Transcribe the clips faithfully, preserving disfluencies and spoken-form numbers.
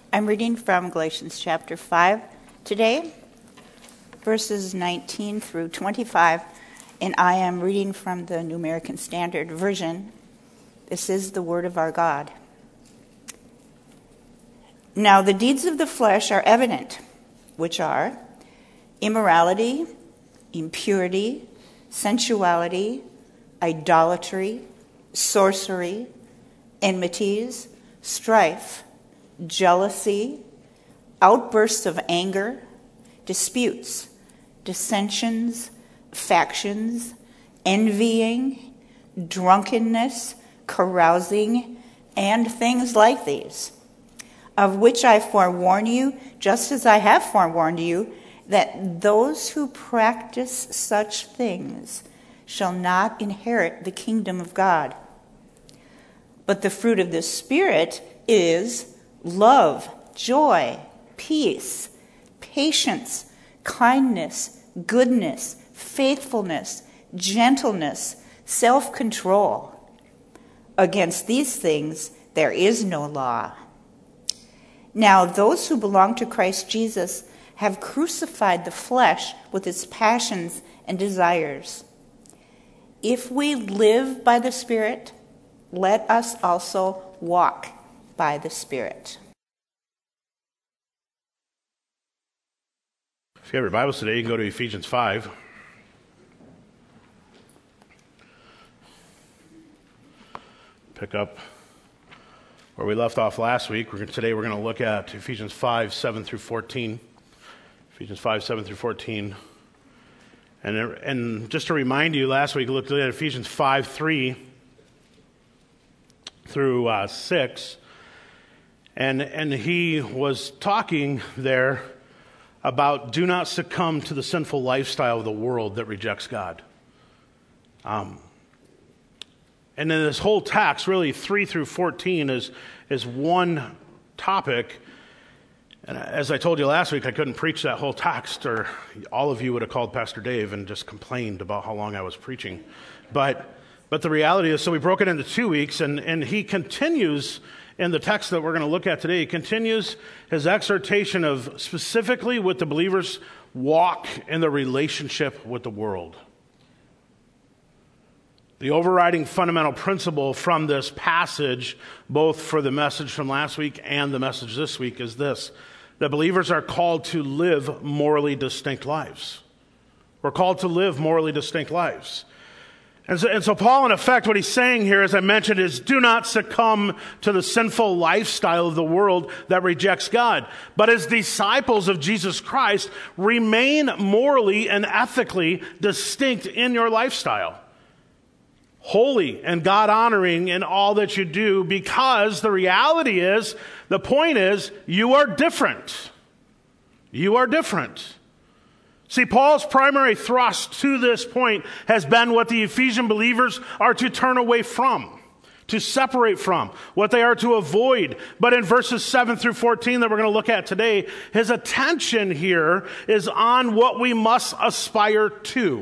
I'm reading from Galatians chapter five today, verses nineteen through twenty-five, and I am reading from the New American Standard Version. This is the word of our God. Now the deeds of the flesh are evident, which are immorality, impurity, sensuality, idolatry, sorcery, enmities, strife, jealousy, outbursts of anger, disputes, dissensions, factions, envying, drunkenness, carousing, and things like these, of which I forewarn you, just as I have forewarned you, that those who practice such things shall not inherit the kingdom of God. But the fruit of the Spirit is love, joy, peace, patience, kindness, goodness, faithfulness, gentleness, self-control. Against these things there is no law. Now those who belong to Christ Jesus have crucified the flesh with its passions and desires. If we live by the Spirit, let us also walk by the Spirit. If you have your Bibles today, you can go to Ephesians five. Pick up where we left off last week. We're, today we're going to look at Ephesians five, seven through fourteen. Ephesians five, seven through fourteen. And, and just to remind you, last week we looked at Ephesians five, three through uh, six. And, and he was talking there about do not succumb to the sinful lifestyle of the world that rejects God. Um, and in this whole text, really three through fourteen is, is one topic. And as I told you last week, I couldn't preach that whole text, or all of you would have called Pastor Dave and just complained about how long I was preaching. But but the reality is, so we broke it into two weeks, and, and he continues in the text that we're going to look at today. He continues his exhortation of specifically with the believers' walk in the relationship with the world. The overriding fundamental principle from this passage, both for the message from last week and the message this week, is this: that believers are called to live morally distinct lives. We're called to live morally distinct lives. And so, and so Paul, in effect, what he's saying here, as I mentioned, is do not succumb to the sinful lifestyle of the world that rejects God. But as disciples of Jesus Christ, remain morally and ethically distinct in your lifestyle. Holy and God-honoring in all that you do, because the reality is, the point is, you are different. You are different. See, Paul's primary thrust to this point has been what the Ephesian believers are to turn away from, to separate from, what they are to avoid. But in verses seven through fourteen that we're going to look at today, his attention here is on what we must aspire to.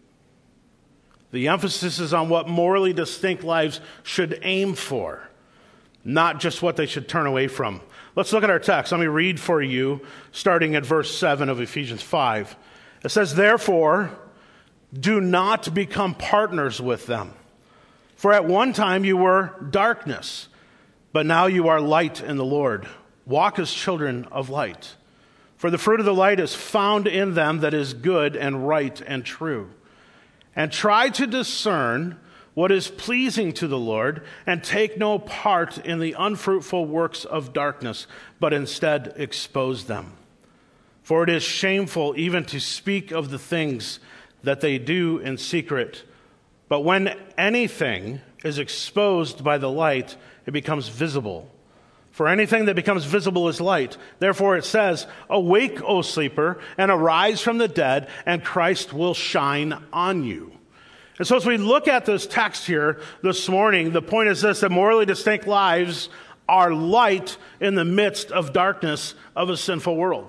The emphasis is on what morally distinct lives should aim for, not just what they should turn away from. Let's look at our text. Let me read for you, starting at verse seven of Ephesians five. It says, "Therefore, do not become partners with them. For at one time you were darkness, but now you are light in the Lord. Walk as children of light. For the fruit of the light is found in them that is good and right and true. And try to discern what is pleasing to the Lord, and take no part in the unfruitful works of darkness, but instead expose them. For it is shameful even to speak of the things that they do in secret. But when anything is exposed by the light, it becomes visible. For anything that becomes visible is light. Therefore it says, 'Awake, O sleeper, and arise from the dead, and Christ will shine on you.'" And so as we look at this text here this morning, the point is this: that morally distinct lives are light in the midst of darkness of a sinful world.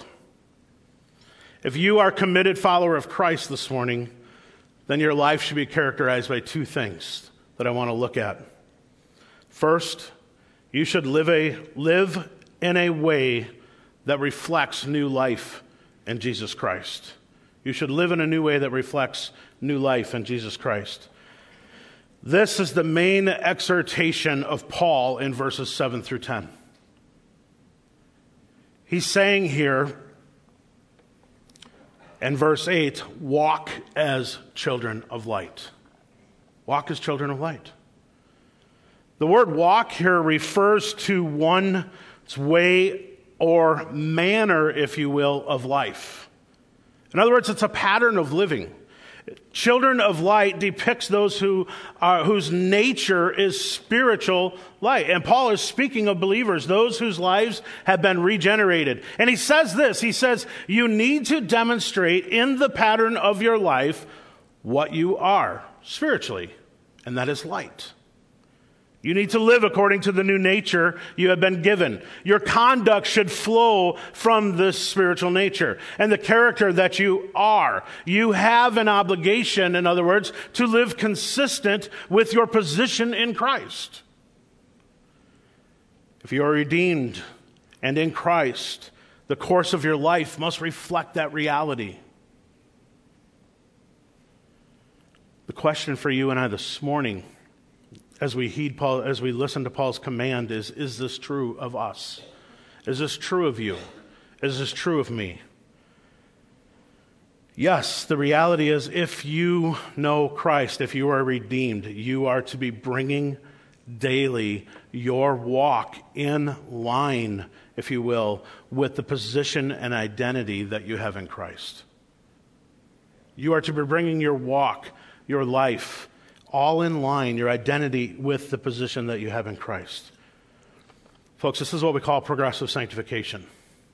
If you are a committed follower of Christ this morning, then your life should be characterized by two things that I want to look at. First, you should live a live in a way that reflects new life in Jesus Christ. You should live in a new way that reflects new life in Jesus Christ. This is the main exhortation of Paul in verses seven through ten. He's saying here in verse eight, walk as children of light. Walk as children of light. The word walk here refers to one's way or manner, if you will, of life. In other words, it's a pattern of living. Children of light depicts those who are, whose nature is spiritual light. And Paul is speaking of believers, those whose lives have been regenerated. And he says this, he says, you need to demonstrate in the pattern of your life what you are spiritually, and that is light. You need to live according to the new nature you have been given. Your conduct should flow from this spiritual nature and the character that you are. You have an obligation, in other words, to live consistent with your position in Christ. If you are redeemed and in Christ, the course of your life must reflect that reality. The question for you and I this morning, as we heed Paul, as we listen to Paul's command, is, is this true of us? Is this true of you? Is this true of me? Yes, the reality is if you know Christ, if you are redeemed, you are to be bringing daily your walk in line, if you will, with the position and identity that you have in Christ. You are to be bringing your walk, your life, all in line, your identity with the position that you have in Christ. Folks, this is what we call progressive sanctification.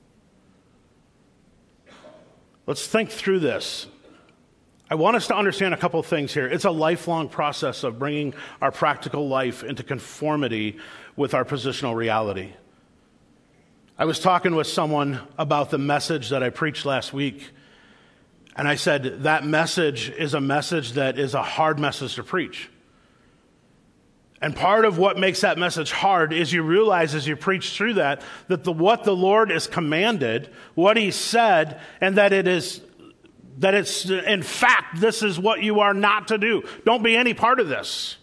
Let's think through this. I want us to understand a couple of things here. It's a lifelong process of bringing our practical life into conformity with our positional reality. I was talking with someone about the message that I preached last week, and I said that message is a message that is a hard message to preach. And part of what makes that message hard is you realize as you preach through that, that the, what the Lord has commanded, what He said, and that it is, that it's, in fact, this is what you are not to do. Don't be any part of this.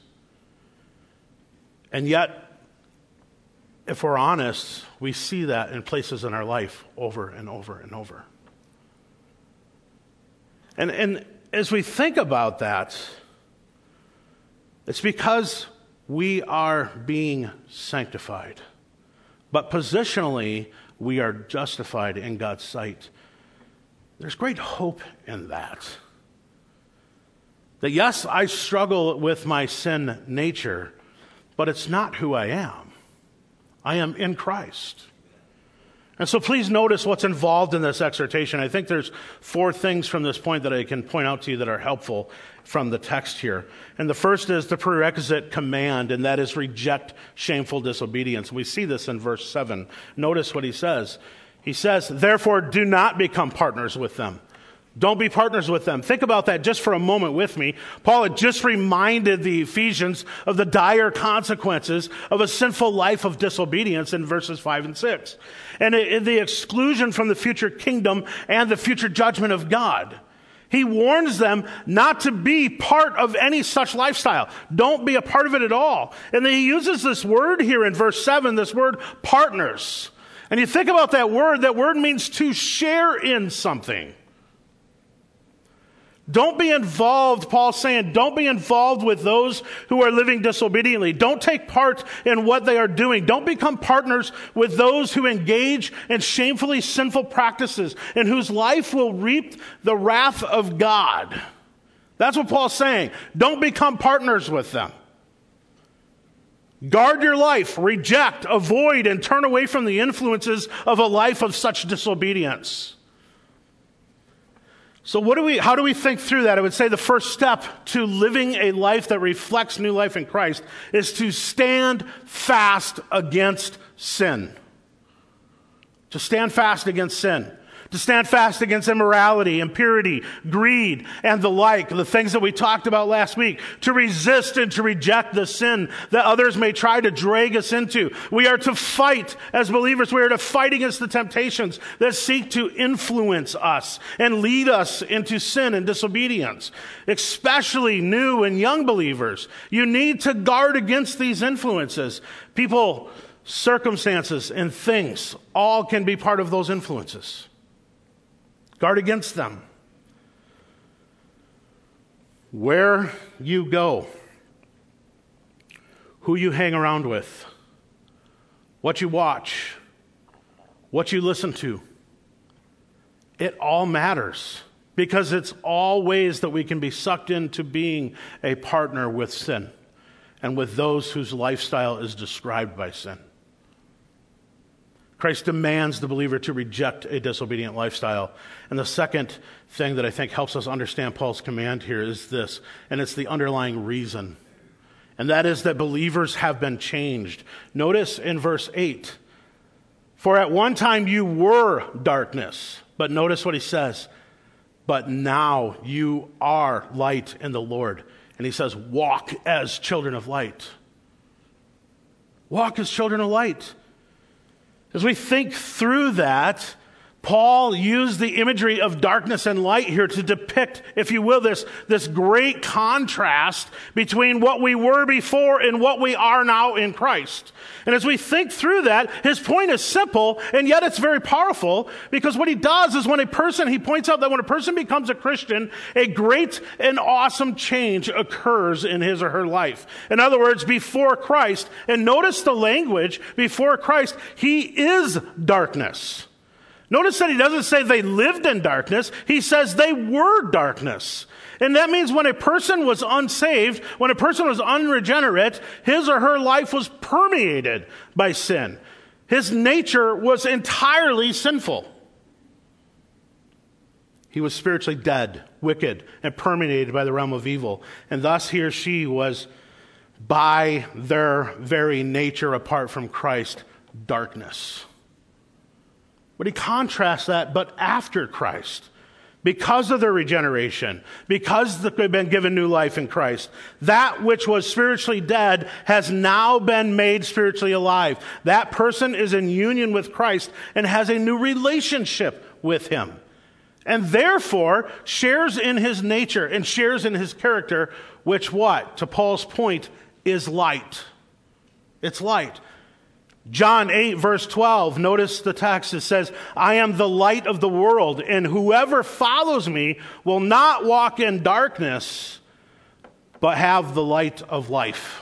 And yet, if we're honest, we see that in places in our life over and over and over. And, and as we think about that, it's because we are being sanctified. But positionally, we are justified in God's sight. There's great hope in that. That yes, I struggle with my sin nature, but it's not who I am. I am in Christ. And so please notice what's involved in this exhortation. I think there's four things from this point that I can point out to you that are helpful from the text here. And the first is the prerequisite command, and that is reject shameful disobedience. We see this in verse seven. Notice what he says. He says, therefore, do not become partners with them. Don't be partners with them. Think about that just for a moment with me. Paul had just reminded the Ephesians of the dire consequences of a sinful life of disobedience in verses five and six. And the exclusion from the future kingdom and the future judgment of God. He warns them not to be part of any such lifestyle. Don't be a part of it at all. And then he uses this word here in verse seven, this word partners. And you think about that word, that word means to share in something. Don't be involved, Paul's saying, don't be involved with those who are living disobediently. Don't take part in what they are doing. Don't become partners with those who engage in shamefully sinful practices and whose life will reap the wrath of God. That's what Paul's saying. Don't become partners with them. Guard your life, reject, avoid, and turn away from the influences of a life of such disobedience. So what do we, how do we think through that? I would say the first step to living a life that reflects new life in Christ is to stand fast against sin. To stand fast against sin. To stand fast against immorality, impurity, greed, and the like, the things that we talked about last week. To resist and to reject the sin that others may try to drag us into. We are to fight as believers. We are to fight against the temptations that seek to influence us and lead us into sin and disobedience. Especially new and young believers. You need to guard against these influences. People, circumstances, and things all can be part of those influences. Guard against them. Where you go, who you hang around with, what you watch, what you listen to, it all matters because it's all ways that we can be sucked into being a partner with sin and with those whose lifestyle is described by sin. Christ demands the believer to reject a disobedient lifestyle. And the second thing that I think helps us understand Paul's command here is this, and it's the underlying reason. And that is that believers have been changed. Notice in verse eight, for at one time you were darkness, but notice what he says, but now you are light in the Lord. And he says, walk as children of light. Walk as children of light. As we think through that, Paul used the imagery of darkness and light here to depict, if you will, this, this great contrast between what we were before and what we are now in Christ. And as we think through that, his point is simple, and yet it's very powerful, because what he does is when a person, he points out that when a person becomes a Christian, a great and awesome change occurs in his or her life. In other words, before Christ, and notice the language, before Christ, he is darkness. Notice that he doesn't say they lived in darkness. He says they were darkness. And that means when a person was unsaved, when a person was unregenerate, his or her life was permeated by sin. His nature was entirely sinful. He was spiritually dead, wicked, and permeated by the realm of evil. And thus he or she was, by their very nature apart from Christ, darkness. But he contrasts that, but after Christ, because of their regeneration, because they've been given new life in Christ, that which was spiritually dead has now been made spiritually alive. That person is in union with Christ and has a new relationship with him. And therefore shares in his nature and shares in his character, which what? To Paul's point, is light. It's light. John eight, verse twelve, notice the text. It says, I am the light of the world, and whoever follows me will not walk in darkness, but have the light of life.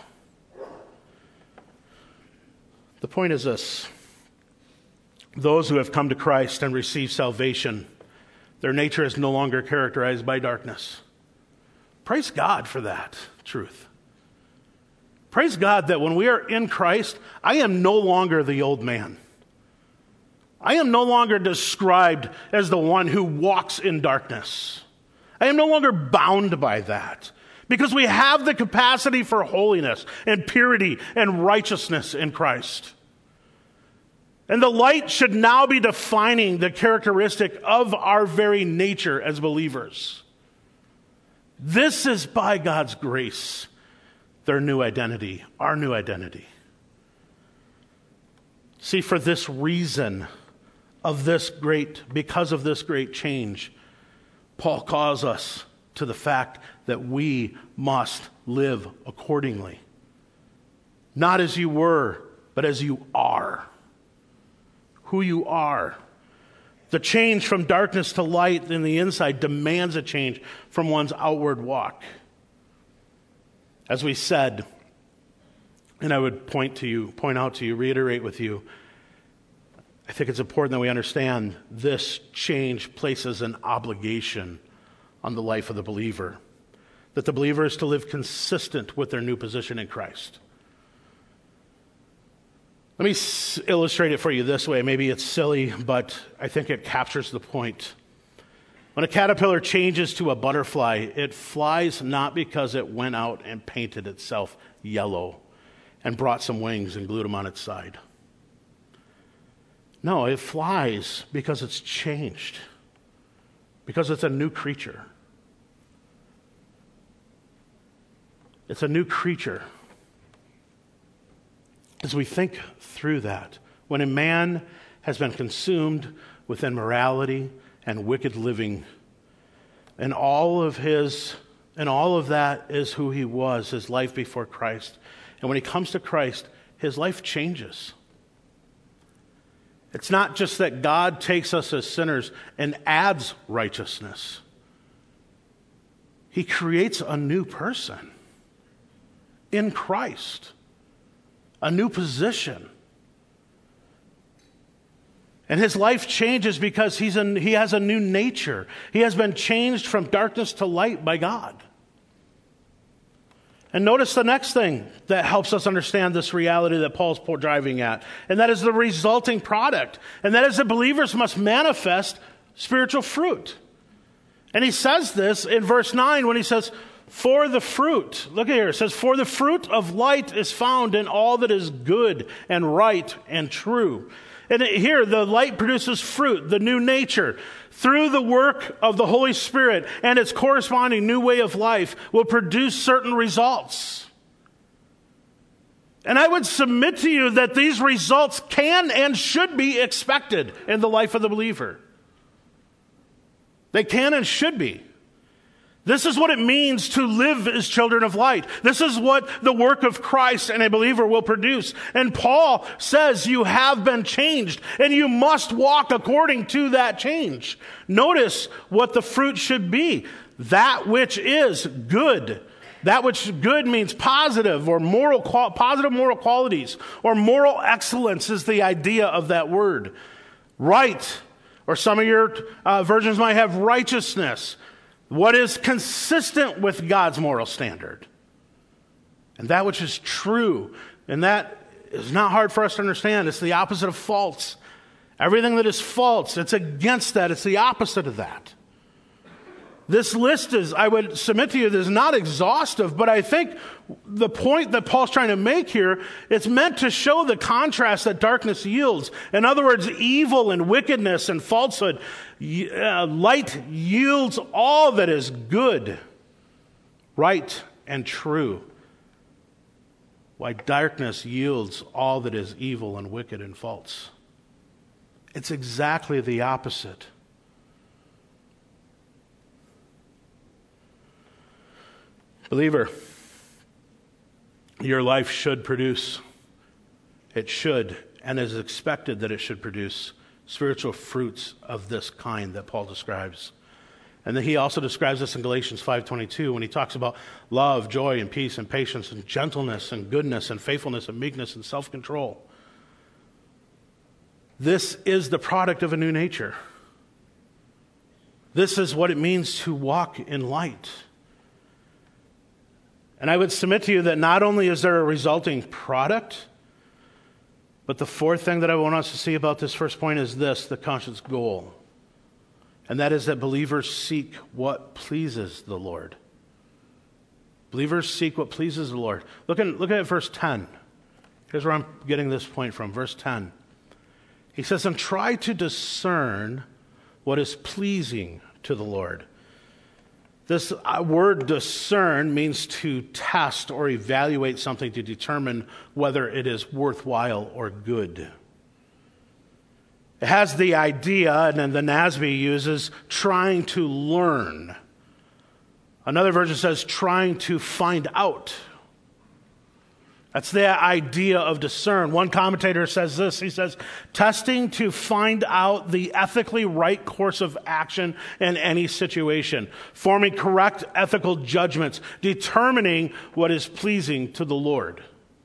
The point is this. Those who have come to Christ and received salvation, their nature is no longer characterized by darkness. Praise God for that truth. Praise God that when we are in Christ, I am no longer the old man. I am no longer described as the one who walks in darkness. I am no longer bound by that, because we have the capacity for holiness and purity and righteousness in Christ. And the light should now be defining the characteristic of our very nature as believers. This is by God's grace. Their new identity, our new identity. See, for this reason of this great, because of this great change, Paul calls us to the fact that we must live accordingly. Not as you were, but as you are. Who you are. The change from darkness to light in the inside demands a change from one's outward walk. As we said, and I would point to you, point out to you, reiterate with you, I think it's important that we understand this change places an obligation on the life of the believer. That the believer is to live consistent with their new position in Christ. Let me s- illustrate it for you this way. Maybe it's silly, but I think it captures the point. When a caterpillar changes to a butterfly, it flies not because it went out and painted itself yellow and brought some wings and glued them on its side. No, it flies because it's changed, because it's a new creature. It's a new creature. As we think through that, when a man has been consumed with immorality and wicked living, and all of his, and all of that is who he was, his life before Christ. And when he comes to Christ, his life changes. It's not just that God takes us as sinners and adds righteousness. He creates a new person in Christ, a new position. And his life changes because he's a, he has a new nature. He has been changed from darkness to light by God. And notice the next thing that helps us understand this reality that Paul's driving at, and that is the resulting product. And that is that believers must manifest spiritual fruit. And he says this in verse nine when he says, for the fruit, look at here, it says, for the fruit of light is found in all that is good and right and true. And here, the light produces fruit, the new nature. Through the work of the Holy Spirit and its corresponding new way of life will produce certain results. And I would submit to you that these results can and should be expected in the life of the believer. They can and should be. This is what it means to live as children of light. This is what the work of Christ and a believer will produce. And Paul says you have been changed, and you must walk according to that change. Notice what the fruit should be. That which is good. That which good means positive or moral, positive moral qualities, or moral excellence is the idea of that word. Right, or some of your uh, versions might have righteousness. What is consistent with God's moral standard. And that which is true. And that is not hard for us to understand. It's the opposite of false. Everything that is false, it's against that. It's the opposite of that. This list is, I would submit to you, is not exhaustive, but I think the point that Paul's trying to make here, it's meant to show the contrast that darkness yields. In other words, evil and wickedness and falsehood. Uh, light yields all that is good, right, and true, while darkness yields all that is evil and wicked and false. It's exactly the opposite. Believer, your life should produce, it should, and is expected that it should produce spiritual fruits of this kind that Paul describes. And then he also describes this in Galatians five twenty-two when he talks about love, joy, and peace, and patience, and gentleness, and goodness, and faithfulness, and meekness, and self-control. This is the product of a new nature. This is what it means to walk in light. And I would submit to you that not only is there a resulting product, but the fourth thing that I want us to see about this first point is this, the conscious goal. And that is that believers seek what pleases the Lord. Believers seek what pleases the Lord. Look at, look at verse ten. Here's where I'm getting this point from, verse ten. He says, and try to discern what is pleasing to the Lord. This word discern means to test or evaluate something to determine whether it is worthwhile or good. It has the idea, and then the N A S B uses trying to learn. Another version says trying to find out. That's the idea of discern. One commentator says this. He says, testing to find out the ethically right course of action in any situation, forming correct ethical judgments, determining what is pleasing to the Lord.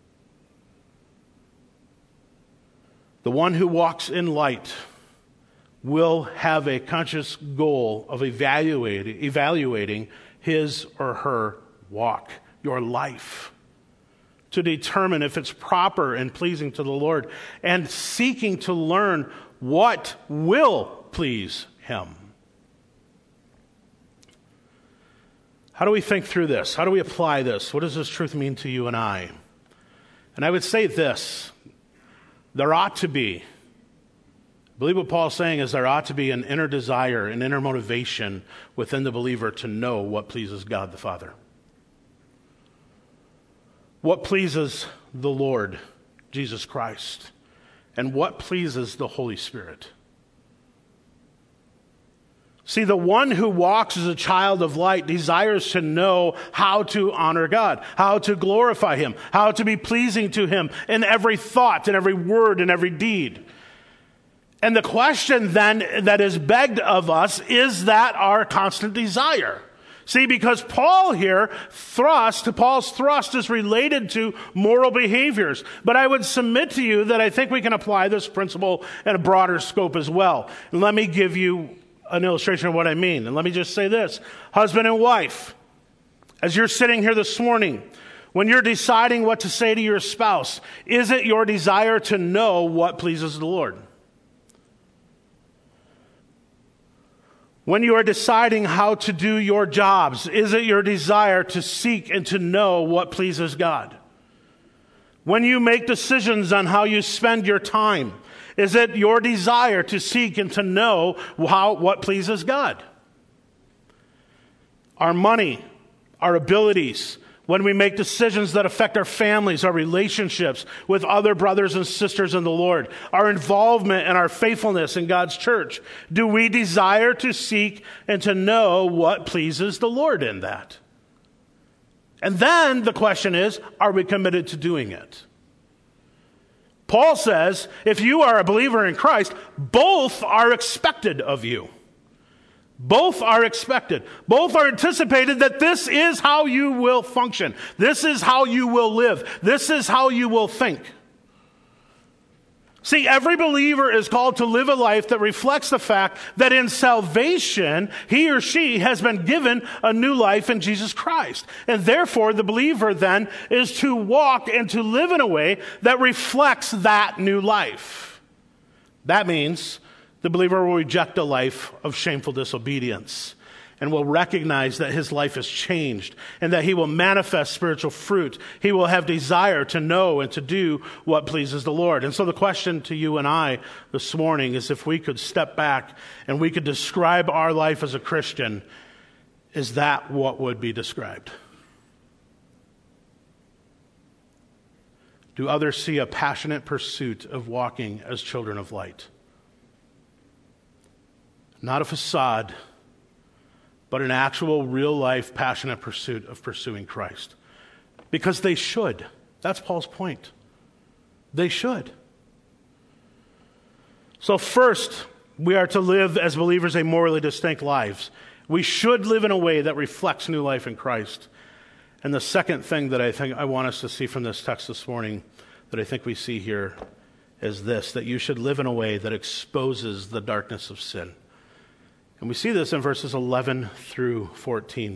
The one who walks in light will have a conscious goal of evaluating, evaluating his or her walk, your life, to determine if it's proper and pleasing to the Lord, and seeking to learn what will please him. How do we think through this? How do we apply this? What does this truth mean to you and I? And I would say this: there ought to be, believe what Paul's saying is there ought to be an inner desire, an inner motivation within the believer to know what pleases God the Father. What pleases the Lord Jesus Christ, and what pleases the Holy Spirit. See, the one who walks as a child of light desires to know how to honor God, how to glorify Him, how to be pleasing to Him in every thought, in every word, in every deed. And the question then that is begged of us, is that our constant desire? See, because Paul here thrust, Paul's thrust is related to moral behaviors. But I would submit to you that I think we can apply this principle in a broader scope as well. And let me give you an illustration of what I mean. And let me just say this. Husband and wife, as you're sitting here this morning, when you're deciding what to say to your spouse, is it your desire to know what pleases the Lord? When you are deciding how to do your jobs, is it your desire to seek and to know what pleases God? When you make decisions on how you spend your time, is it your desire to seek and to know how, what pleases God? Our money, our abilities, when we make decisions that affect our families, our relationships with other brothers and sisters in the Lord, our involvement and our faithfulness in God's church, do we desire to seek and to know what pleases the Lord in that? And then the question is, are we committed to doing it? Paul says, if you are a believer in Christ, both are expected of you. Both are expected. Both are anticipated that this is how you will function. This is how you will live. This is how you will think. See, every believer is called to live a life that reflects the fact that in salvation, he or she has been given a new life in Jesus Christ. And therefore, the believer then is to walk and to live in a way that reflects that new life. That means the believer will reject a life of shameful disobedience and will recognize that his life has changed and that he will manifest spiritual fruit. He will have desire to know and to do what pleases the Lord. And so the question to you and I this morning is, if we could step back and we could describe our life as a Christian, is that what would be described? Do others see a passionate pursuit of walking as children of light? Not a facade, but an actual, real-life, passionate pursuit of pursuing Christ. Because they should. That's Paul's point. They should. So first, we are to live as believers a morally distinct lives. We should live in a way that reflects new life in Christ. And the second thing that I think I want us to see from this text this morning, that I think we see here, is this, that you should live in a way that exposes the darkness of sin. And we see this in verses eleven through fourteen.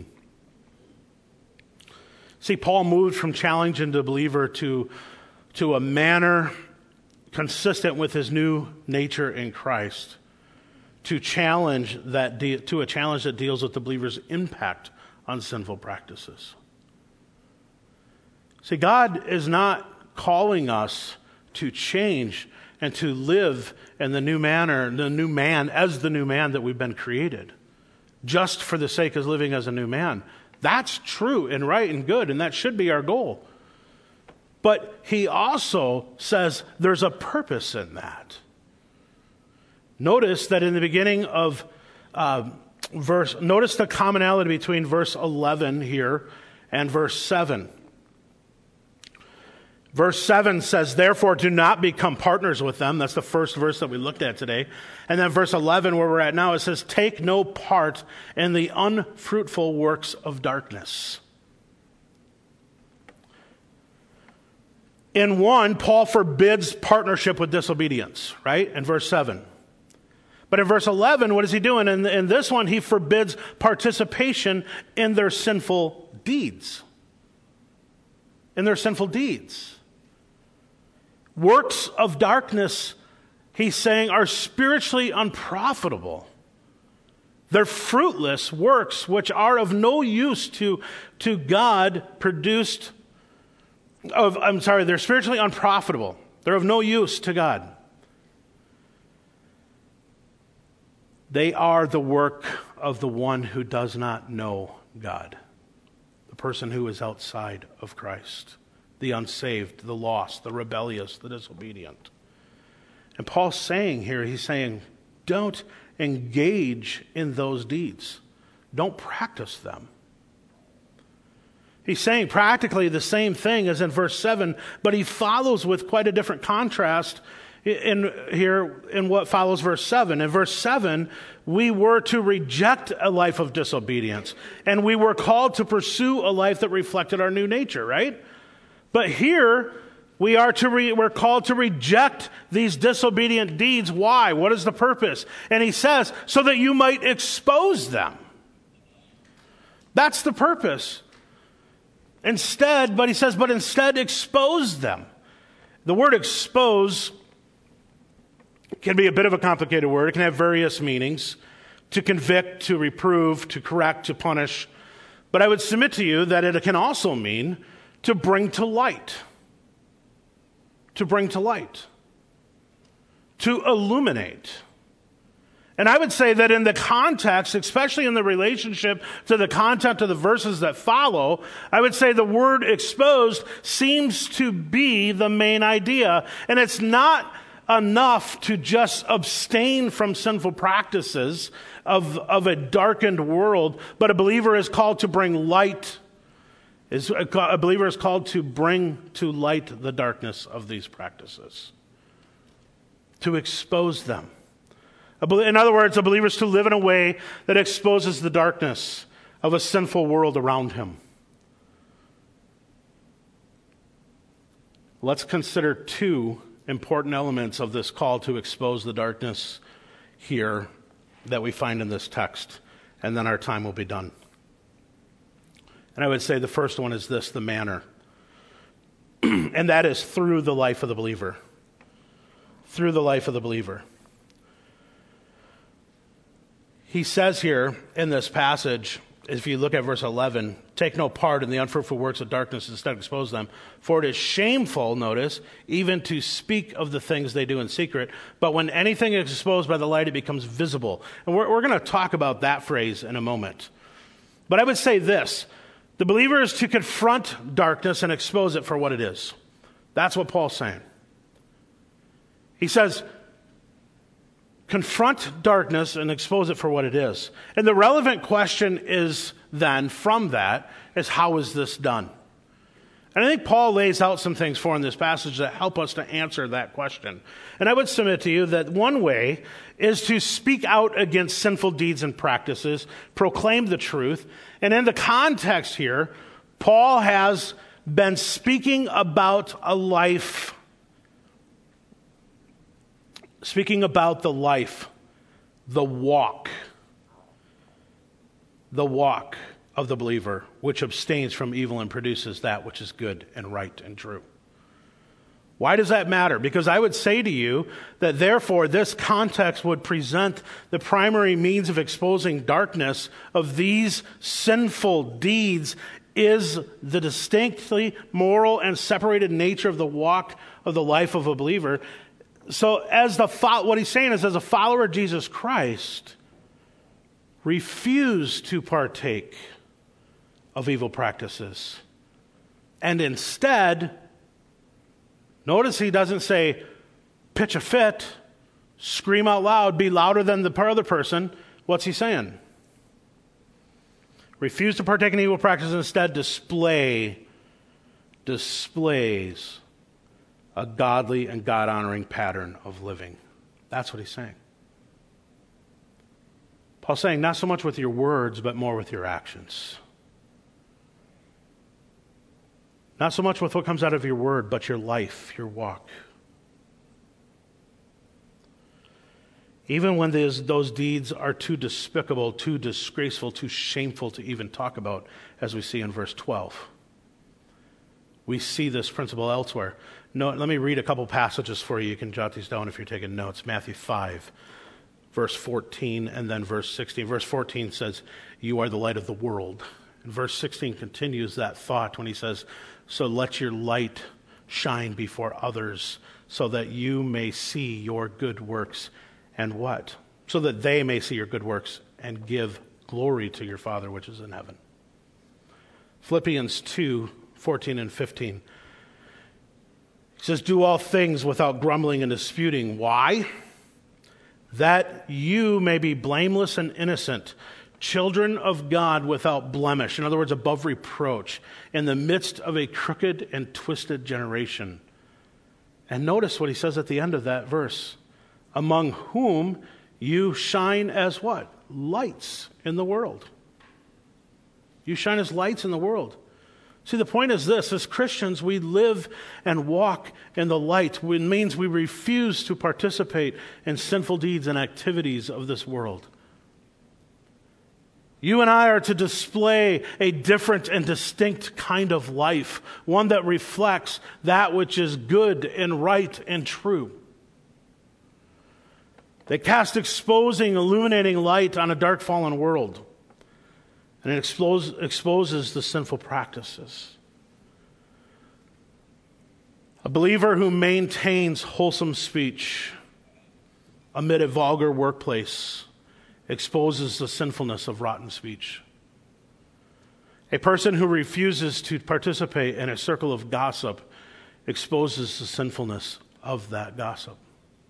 See, Paul moved from challenging the believer to, to a manner consistent with his new nature in Christ, to challenge that de- to a challenge that deals with the believer's impact on sinful practices. See, God is not calling us to change and to live in the new manner, the new man, as the new man that we've been created, just for the sake of living as a new man. That's true and right and good, and that should be our goal. But he also says there's a purpose in that. Notice that in the beginning of uh, verse, notice the commonality between verse eleven here and verse seven. Verse seven says, therefore, do not become partners with them. That's the first verse that we looked at today. And then verse eleven, where we're at now, it says, take no part in the unfruitful works of darkness. In one, Paul forbids partnership with disobedience, right? In verse seven. But in verse eleven, what is he doing? In, in this one, he forbids participation in their sinful deeds. In their sinful deeds. Works of darkness, he's saying, are spiritually unprofitable. They're fruitless works which are of no use to, to God produced, of, I'm sorry, they're spiritually unprofitable. They're of no use to God. They are the work of the one who does not know God, the person who is outside of Christ, the unsaved, the lost, the rebellious, the disobedient. And Paul's saying here, he's saying, don't engage in those deeds. Don't practice them. He's saying practically the same thing as in verse seven, but he follows with quite a different contrast in here in what follows verse seven. In verse seven, we were to reject a life of disobedience, and we were called to pursue a life that reflected our new nature, right? But here, we are to re, we're called to reject these disobedient deeds. Why? What is the purpose? And he says, so that you might expose them. That's the purpose. Instead, but he says, but instead expose them. The word expose can be a bit of a complicated word. It can have various meanings: to convict, to reprove, to correct, to punish. But I would submit to you that it can also mean to bring to light. To bring to light. To illuminate. And I would say that in the context, especially in the relationship to the content of the verses that follow, I would say the word exposed seems to be the main idea. And it's not enough to just abstain from sinful practices of, of a darkened world, but a believer is called to bring light. Is a believer is called to bring to light the darkness of these practices, to expose them. In other words, a believer is to live in a way that exposes the darkness of a sinful world around him. Let's consider two important elements of this call to expose the darkness here that we find in this text, and then our time will be done. And I would say the first one is this, the manner. And that is through the life of the believer. Through the life of the believer. He says here in this passage, if you look at verse eleven, take no part in the unfruitful works of darkness, instead expose them. For it is shameful, notice, even to speak of the things they do in secret. But when anything is exposed by the light, it becomes visible. And we're, we're going to talk about that phrase in a moment. But I would say this. The believer is to confront darkness and expose it for what it is. That's what Paul's saying. He says, confront darkness and expose it for what it is. And the relevant question is then, from that, is how is this done? And I think Paul lays out some things for in this passage that help us to answer that question. And I would submit to you that one way is to speak out against sinful deeds and practices, proclaim the truth. And in the context here, Paul has been speaking about a life, speaking about the life, the walk, the walk of the believer, which abstains from evil and produces that which is good and right and true. Why does that matter? Because I would say to you that therefore this context would present the primary means of exposing darkness of these sinful deeds is the distinctly moral and separated nature of the walk of the life of a believer. So as the what he's saying is, as a follower of Jesus Christ, refuse to partake of evil practices. And instead, notice he doesn't say, pitch a fit, scream out loud, be louder than the other person. What's he saying? Refuse to partake in evil practices, instead display, displays a godly and God-honoring pattern of living. That's what he's saying. Paul's saying not so much with your words, but more with your actions. Not so much with what comes out of your word, but your life, your walk. Even when those, those deeds are too despicable, too disgraceful, too shameful to even talk about, as we see in verse twelve. We see this principle elsewhere. No, let me read a couple passages for you. You can jot these down if you're taking notes. Matthew five, verse fourteen, and then verse sixteen. Verse fourteen says, you are the light of the world. And verse sixteen continues that thought when he says, so let your light shine before others, so that you may see your good works and what? so that they may see your good works and give glory to your Father which is in heaven. Philippians two, fourteen and fifteen. He says, do all things without grumbling and disputing. Why? That you may be blameless and innocent, children of God without blemish, in other words, above reproach, in the midst of a crooked and twisted generation. And notice what he says at the end of that verse. Among whom you shine as what? Lights in the world. You shine as lights in the world. See, the point is this. As Christians, we live and walk in the light. It means we refuse to participate in sinful deeds and activities of this world. You and I are to display a different and distinct kind of life, one that reflects that which is good and right and true. They cast exposing, illuminating light on a dark, fallen world. And it expose, exposes the sinful practices. A believer who maintains wholesome speech amid a vulgar workplace exposes the sinfulness of rotten speech. A person who refuses to participate in a circle of gossip exposes the sinfulness of that gossip.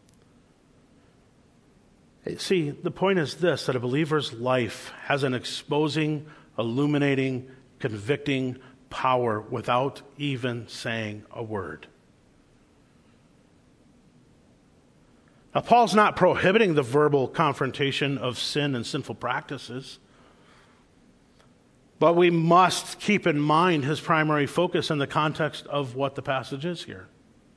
See, the point is this, that a believer's life has an exposing, illuminating, convicting power without even saying a word. Now, Paul's not prohibiting the verbal confrontation of sin and sinful practices, but we must keep in mind his primary focus in the context of what the passage is here.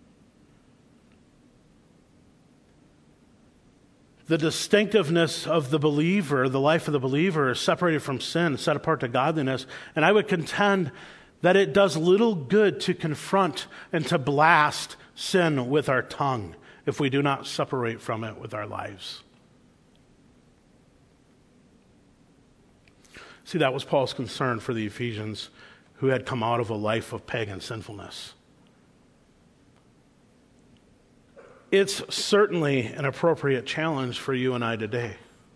The distinctiveness of the believer, the life of the believer, is separated from sin, set apart to godliness. And I would contend that it does little good to confront and to blast sin with our tongue if we do not separate from it with our lives. See, that was Paul's concern for the Ephesians who had come out of a life of pagan sinfulness. It's certainly an appropriate challenge for you and I today.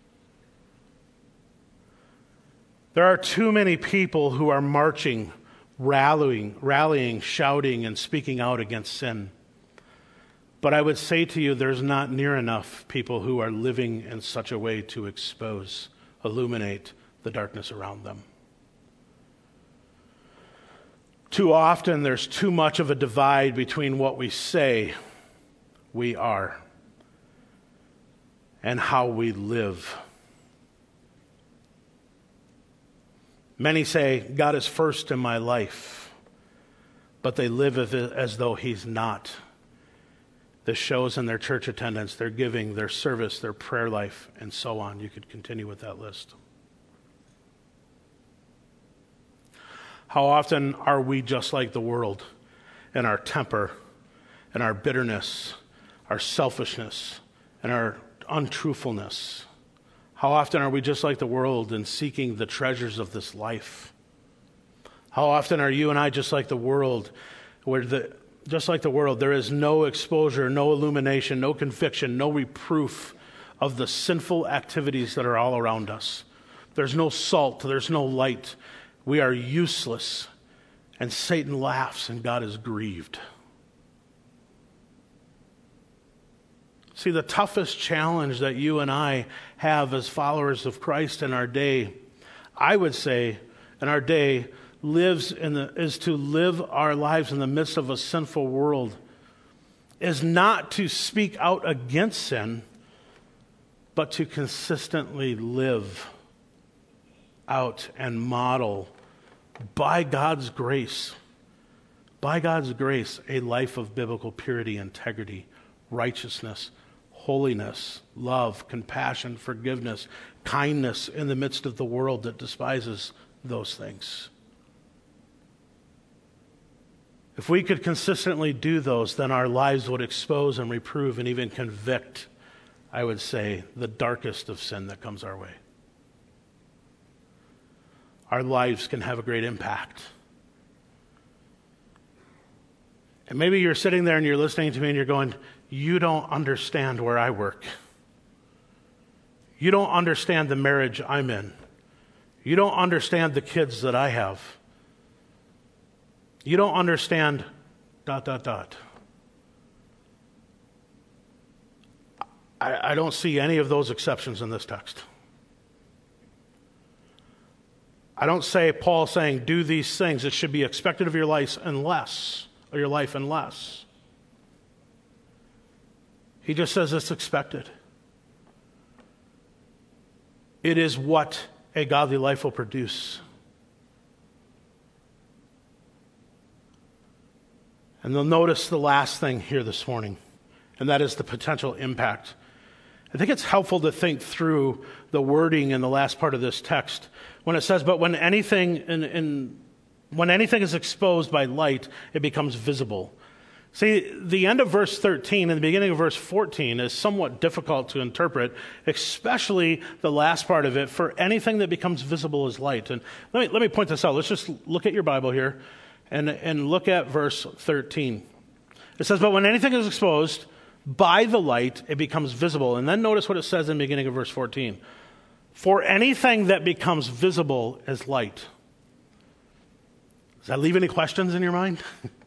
There are too many people who are marching, rallying, rallying, shouting, and speaking out against sin. But I would say to you, there's not near enough people who are living in such a way to expose, illuminate the darkness around them. Too often, there's too much of a divide between what we say we are and how we live. Many say, God is first in my life, but they live as though he's not. This shows in their church attendance, their giving, their service, their prayer life, and so on. You could continue with that list. How often are we just like the world in our temper and our bitterness, our selfishness, and our untruthfulness? How often are we just like the world in seeking the treasures of this life? How often are you and I just like the world, where the, just like the world, there is no exposure, no illumination, no conviction, no reproof of the sinful activities that are all around us. There's no salt, there's no light. We are useless, and Satan laughs and God is grieved. See, the toughest challenge that you and I have as followers of Christ in our day, I would say, in our day, lives in the is to live our lives in the midst of a sinful world, is not to speak out against sin, but to consistently live out and model by God's grace, by God's grace, a life of biblical purity, integrity, righteousness, holiness, love, compassion, forgiveness, kindness in the midst of the world that despises those things. If we could consistently do those, then our lives would expose and reprove and even convict, I would say, the darkest of sin that comes our way. Our lives can have a great impact. And maybe you're sitting there and you're listening to me and you're going, you don't understand where I work. You don't understand the marriage I'm in. You don't understand the kids that I have. You don't understand dot, dot, dot. I, I don't see any of those exceptions in this text. I don't say Paul saying, do these things. It should be expected of your life unless, or your life unless. He just says it's expected. It is what a godly life will produce. And they'll notice the last thing here this morning, and that is the potential impact. I think it's helpful to think through the wording in the last part of this text when it says, but when anything in, in, when anything is exposed by light, it becomes visible. See, the end of verse thirteen and the beginning of verse fourteen is somewhat difficult to interpret, especially the last part of it, for anything that becomes visible as light. And let me, let me point this out. Let's just look at your Bible here and, and look at verse thirteen. It says, but when anything is exposed by the light, it becomes visible. And then notice what it says in the beginning of verse fourteen. For anything that becomes visible is light. Does that leave any questions in your mind?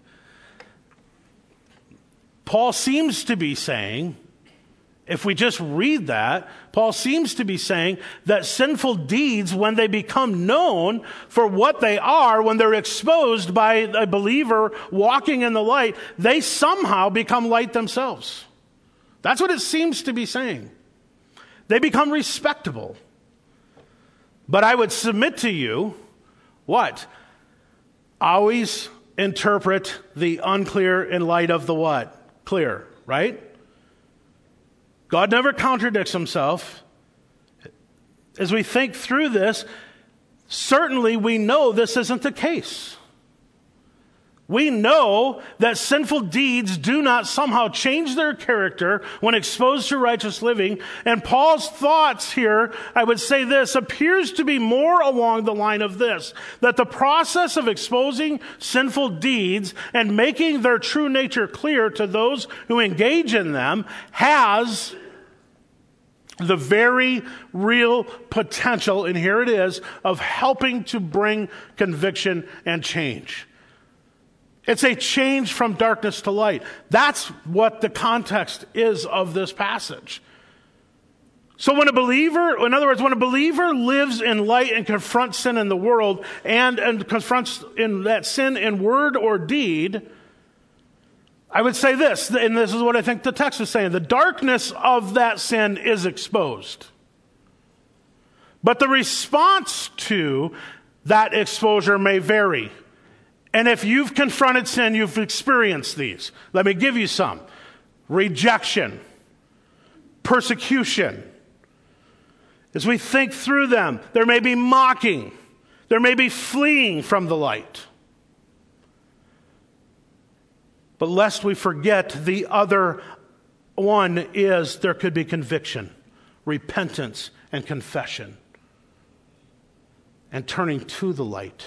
Paul seems to be saying, if we just read that, Paul seems to be saying that sinful deeds, when they become known for what they are, when they're exposed by a believer walking in the light, they somehow become light themselves. That's what it seems to be saying. They become respectable. But I would submit to you, what? Always interpret the unclear in light of the what? Clear, right? God never contradicts himself. As we think through this, certainly we know this isn't the case. We know that sinful deeds do not somehow change their character when exposed to righteous living. And Paul's thoughts here, I would say this, appears to be more along the line of this, that the process of exposing sinful deeds and making their true nature clear to those who engage in them has the very real potential, and here it is, of helping to bring conviction and change. It's a change from darkness to light. That's what the context is of this passage. So when a believer, in other words, when a believer lives in light and confronts sin in the world and, and confronts in that sin in word or deed, I would say this, and this is what I think the text is saying, the darkness of that sin is exposed. But the response to that exposure may vary. And if you've confronted sin, you've experienced these. Let me give you some. Rejection, persecution. As we think through them, there may be mocking. There may be fleeing from the light. But lest we forget, the other one is there could be conviction, repentance, and confession, and turning to the light.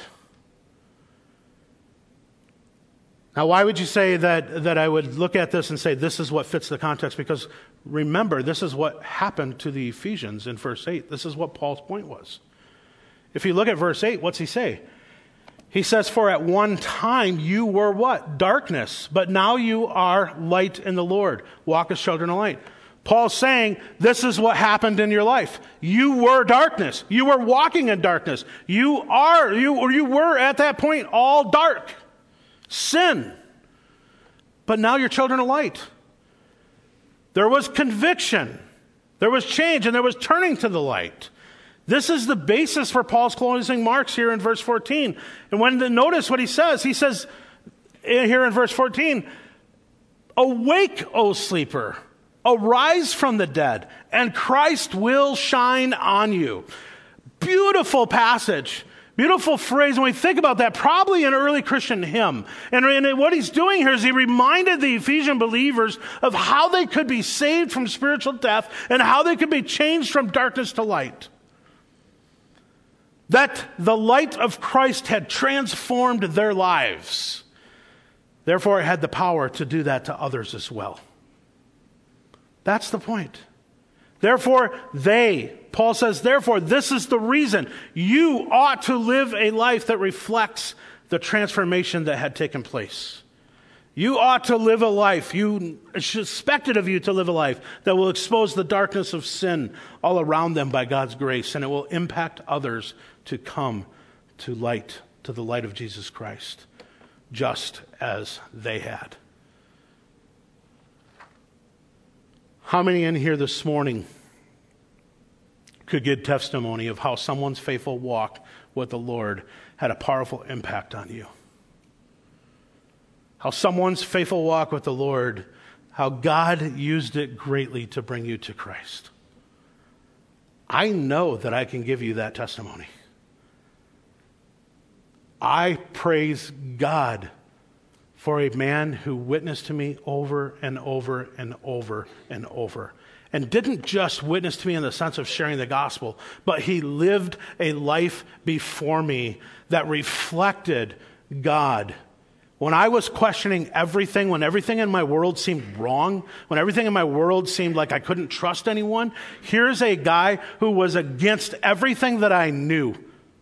Now, why would you say that, that I would look at this and say this is what fits the context? Because remember, this is what happened to the Ephesians in verse eight. This is what Paul's point was. If you look at verse eight, what's he say? He says, for at one time you were what? Darkness, but now you are light in the Lord. Walk as children of light. Paul's saying, this is what happened in your life. You were darkness. You were walking in darkness. You are, you, or you were at that point all dark. Sin. But now you're children of light. There was conviction. There was change, and there was turning to the light. This is the basis for Paul's closing marks here in verse fourteen. And when the, notice what he says. He says here in verse fourteen, awake, O sleeper, arise from the dead, and Christ will shine on you. Beautiful passage. Beautiful phrase. When we think about that, probably an early Christian hymn. And, and what he's doing here is he reminded the Ephesian believers of how they could be saved from spiritual death and how they could be changed from darkness to light. That the light of Christ had transformed their lives. Therefore, it had the power to do that to others as well. That's the point. Therefore, they, Paul says, therefore, this is the reason you ought to live a life that reflects the transformation that had taken place. You ought to live a life, you it's expected of you to live a life that will expose the darkness of sin all around them by God's grace, and it will impact others to come to light, to the light of Jesus Christ, just as they had. How many in here this morning could give testimony of how someone's faithful walk with the Lord had a powerful impact on you? How someone's faithful walk with the Lord, how God used it greatly to bring you to Christ. I know that I can give you that testimony. I praise God for a man who witnessed to me over and over and over and over. And didn't just witness to me in the sense of sharing the gospel, but he lived a life before me that reflected God. When I was questioning everything, when everything in my world seemed wrong, when everything in my world seemed like I couldn't trust anyone, here's a guy who was against everything that I knew.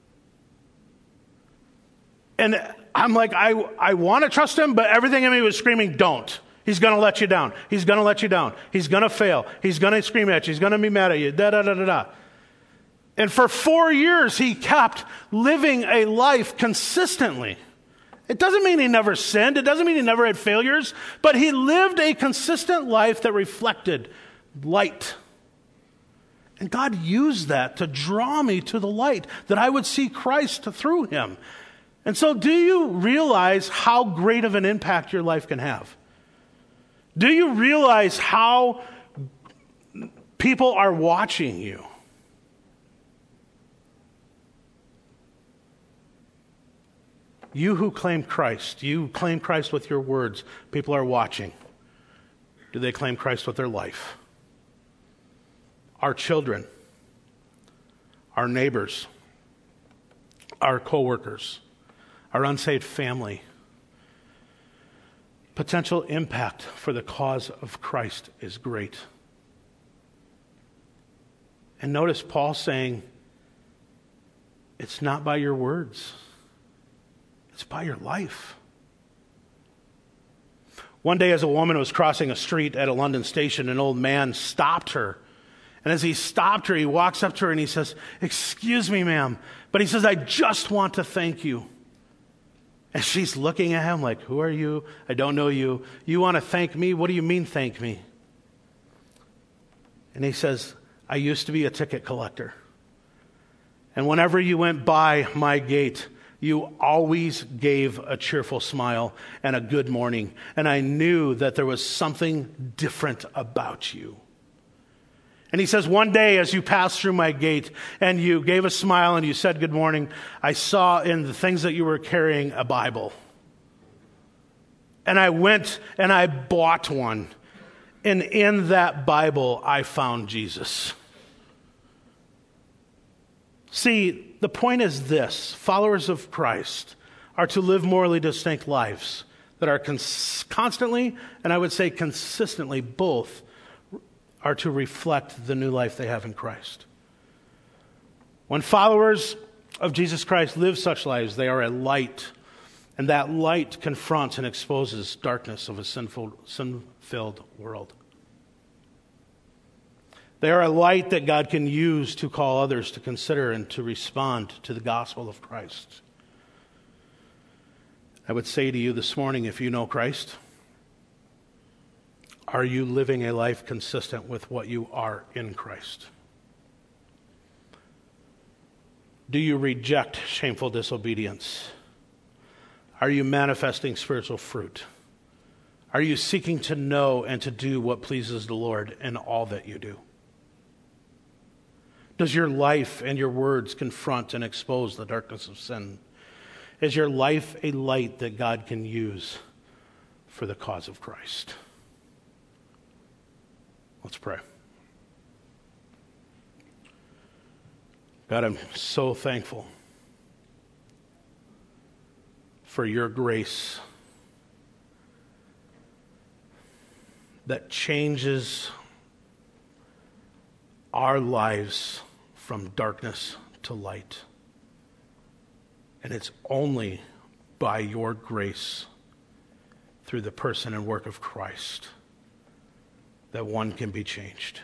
And I'm like, I, I want to trust him, but everything in me was screaming, don't. He's going to let you down. He's going to let you down. He's going to fail. He's going to scream at you. He's going to be mad at you. Da, da, da, da, da. And for four years, he kept living a life consistently. It doesn't mean he never sinned. It doesn't mean he never had failures. But he lived a consistent life that reflected light. And God used that to draw me to the light, that I would see Christ through him. And so do you realize how great of an impact your life can have? Do you realize how people are watching you? You who claim Christ, you claim Christ with your words, people are watching. Do they claim Christ with their life? Our children, our neighbors, our coworkers, our unsaved family. Potential impact for the cause of Christ is great. And notice Paul saying, it's not by your words. It's by your life. One day as a woman was crossing a street at a London station, an old man stopped her. And as he stopped her, he walks up to her and he says, excuse me, ma'am. But he says, I just want to thank you. And she's looking at him like, who are you? I don't know you. You want to thank me? What do you mean thank me? And he says, I used to be a ticket collector. And whenever you went by my gate, you always gave a cheerful smile and a good morning. And I knew that there was something different about you. And he says, one day as you passed through my gate and you gave a smile and you said good morning, I saw in the things that you were carrying a Bible. And I went and I bought one. And in that Bible, I found Jesus. See, the point is this. Followers of Christ are to live morally distinct lives that are cons- constantly, and I would say consistently, both are to reflect the new life they have in Christ. When followers of Jesus Christ live such lives, they are a light, and that light confronts and exposes darkness of a sinful, sin-filled world. They are a light that God can use to call others to consider and to respond to the gospel of Christ. I would say to you this morning, if you know Christ, are you living a life consistent with what you are in Christ? Do you reject shameful disobedience? Are you manifesting spiritual fruit? Are you seeking to know and to do what pleases the Lord in all that you do? Does your life and your words confront and expose the darkness of sin? Is your life a light that God can use for the cause of Christ? Let's pray. God, I'm so thankful for your grace that changes our lives from darkness to light. And it's only by your grace, through the person and work of Christ, that one can be changed.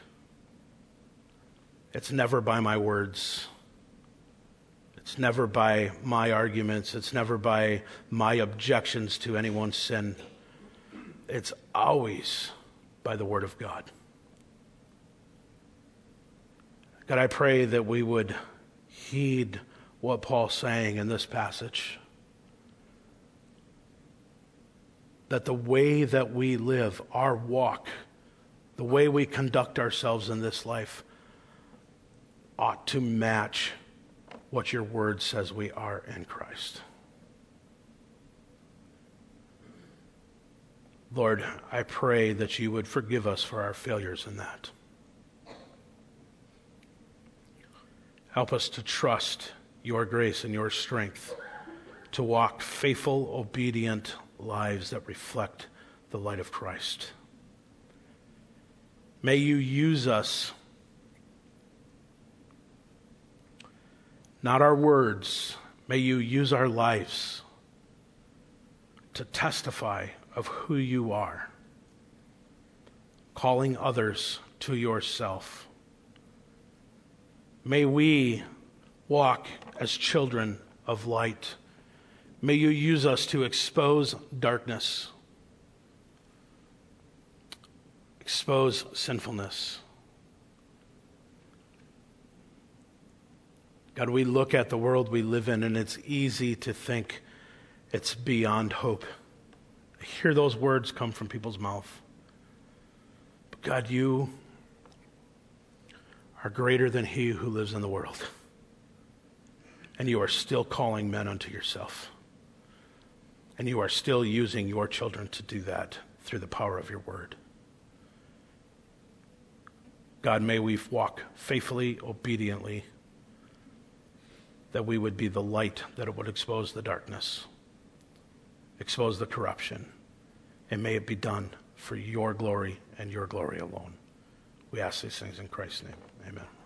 It's never by my words. It's never by my arguments. It's never by my objections to anyone's sin. It's always by the Word of God. God, I pray that we would heed what Paul's saying in this passage. That the way that we live, our walk, the way we conduct ourselves in this life ought to match what your word says we are in Christ. Lord, I pray that you would forgive us for our failures in that. Help us to trust your grace and your strength to walk faithful, obedient lives that reflect the light of Christ. May you use us, not our words, may you use our lives to testify of who you are, calling others to yourself. May we walk as children of light. May you use us to expose darkness, expose sinfulness. God, we look at the world we live in, and it's easy to think it's beyond hope. I hear those words come from people's mouth. But God, you are greater than he who lives in the world. And you are still calling men unto yourself. And you are still using your children to do that through the power of your word. God, may we walk faithfully, obediently, that we would be the light that it would expose the darkness, expose the corruption, and may it be done for your glory and your glory alone. We ask these things in Christ's name. Amen.